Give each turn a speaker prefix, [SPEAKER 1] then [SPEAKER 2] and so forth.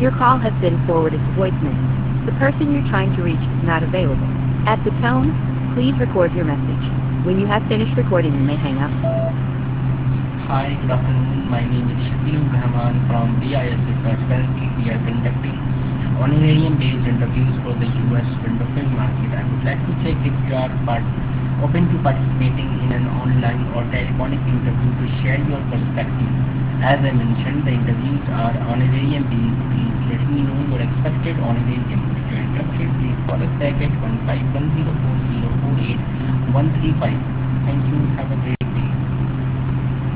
[SPEAKER 1] Your call has been forwarded to voicemail. The person you're trying to reach is not available. At the tone, please record your message. When you have finished recording, you may hang up.
[SPEAKER 2] Hi, good afternoon. My name is Shakil Rahman from BIS Research. Currently, we are conducting honorarium-based interviews for the US window film market. I would like to check if you are open to participating in an online or telephonic interview to share your perspective. As I mentioned, the interviews are honorarium-based. Please let me know your expected honorarium. If you are interested, please call us back at 15104048 135. Thank you. Have a great